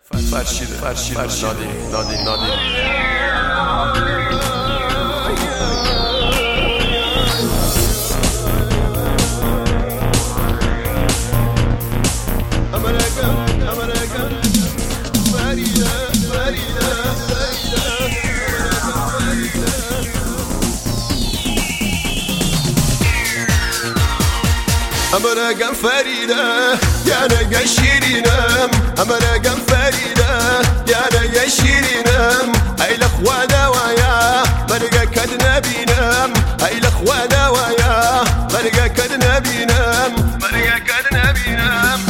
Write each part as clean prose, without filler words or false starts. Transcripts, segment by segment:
فرشید نادی أمرقم فريدة يا نقا شيرينم أمرقم فريدة يا نقا شيرينم أي الأخوانا ويا مرقا كدنا بينام أي الأخوانا ويا مرقا كدنا بينام مرقا كدنا بينام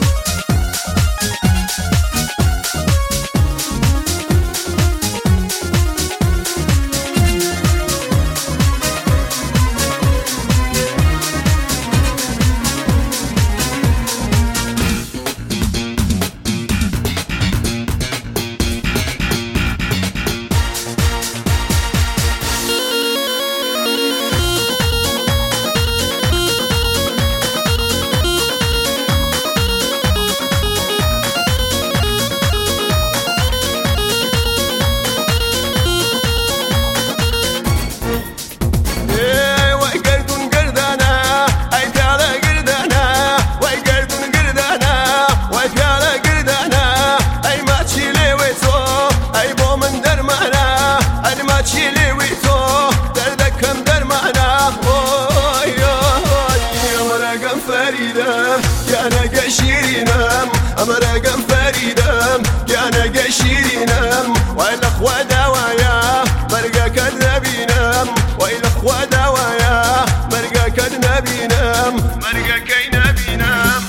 يا نقا شيرينم أمرقم فريدم يا نقا شيرينم والأخوة دوايا مرقا كدنا بينام والأخوة دوايا مرقا كدنا بينام مرقا كينا بينام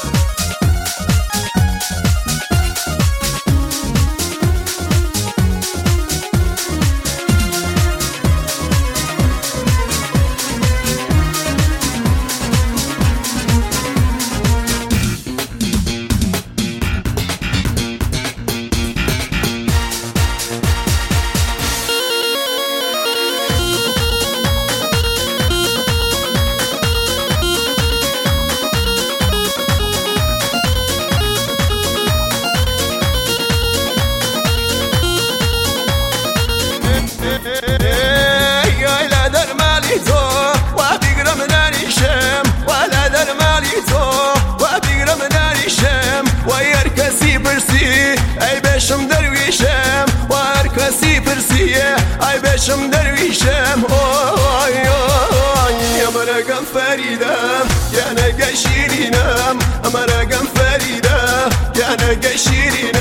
أي بشم درويشم واركسي برسيه أي بشم درويشم يا مرقم فريدة يا نقا شيرينم مرقم فريدة يا نقا شيرينم